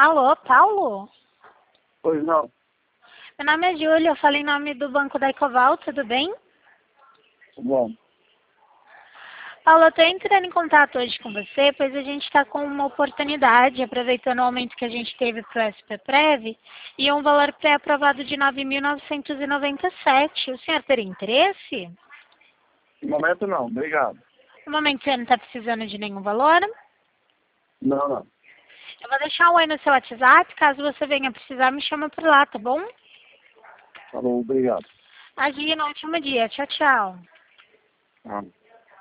Alô, Paulo? Pois não. Meu nome é Júlia, eu falo em nome do Banco da Ecoval, tudo bem? Bom, Paulo, eu estou entrando em contato hoje com você, pois a gente está com uma oportunidade, aproveitando o aumento que a gente teve para o SPPREV, e um valor pré-aprovado de 9.997. O senhor teria interesse? no momento não, obrigado. No momento você não está precisando de nenhum valor. Não, não. Eu vou deixar um oi no seu WhatsApp, caso você venha precisar, me chama por lá, tá bom? Tá bom, obrigado. Imagina, ótimo dia. Tchau, tchau. Ah.